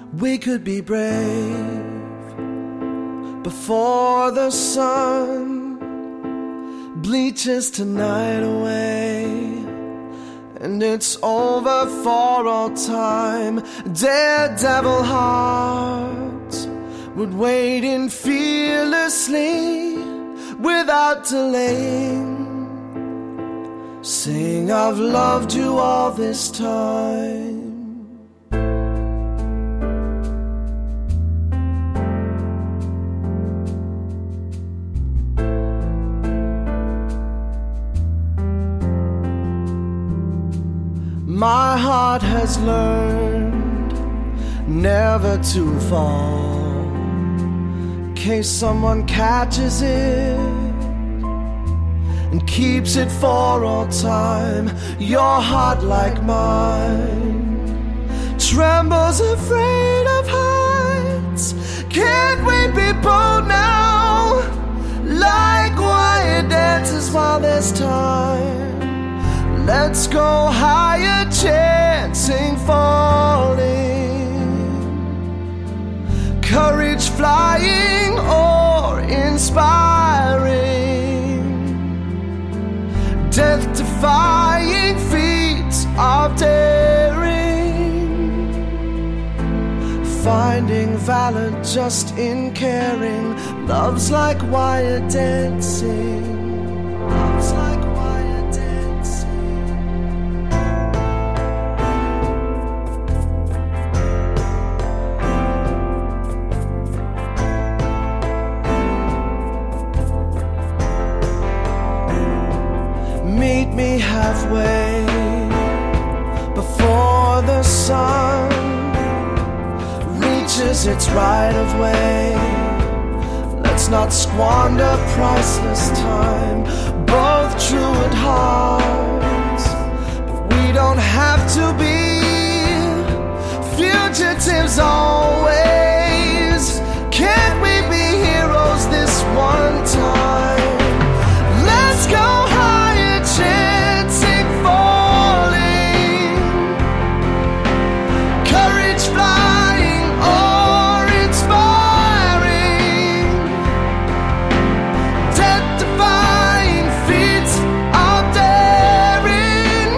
We could be brave before the sun bleaches tonight away, and it's over for all time. Daredevil hearts would wait in fearlessly without delaying, saying I've loved you all this time. My heart has learned never to fall, in case someone catches it and keeps it for all time. Your heart, like mine, trembles afraid of heights. Can't we be bold now, like quiet dances while there's time? Let's go higher, chancing falling, courage flying or inspiring, death-defying feats of daring, finding valor just in caring. Love's like wire dancing. Love's like meet me halfway before the sun reaches its right of way. Let's not squander priceless time, both true at heart, but we don't have to be fugitives always. Can't we be heroes this one time? Let's go higher, chancing falling, courage flying or inspiring, death-defying feats of daring,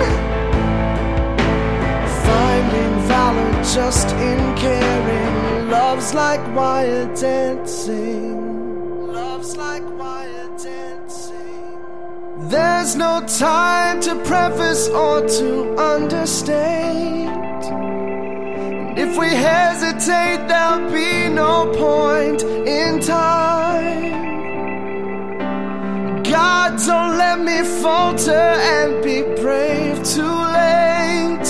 finding valor just in caring. Love's like wire dancing. Love's like wire dancing. There's no time to preface or to understate, and if we hesitate, there'll be no point in time. God, don't let me falter and be brave too late.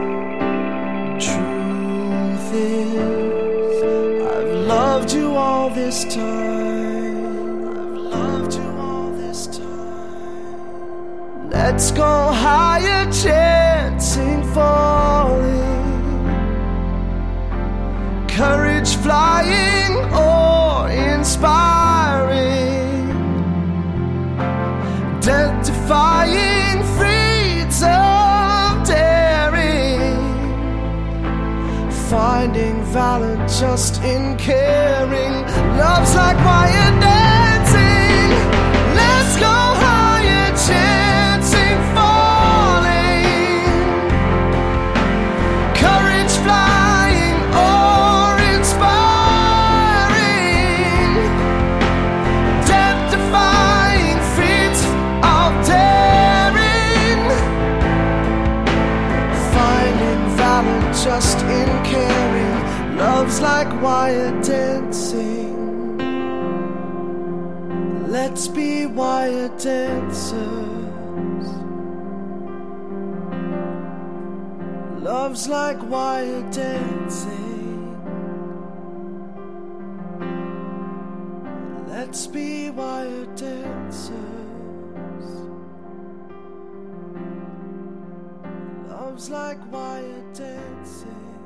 Truth is, I've loved you all this time. I've loved you all this time. Let's go higher, chancing falling, courage flying or inspiring, death-defying feats of daring, finding valor just in caring. Love's like wire dancing. Let's go higher, chancing falling, courage flying or inspiring, death-defying feats of daring, finding valor just in caring. Love's like wire dancing. Let's be wire dancers. Love's like wire dancing. Let's be wire dancers. Love's like wire dancing.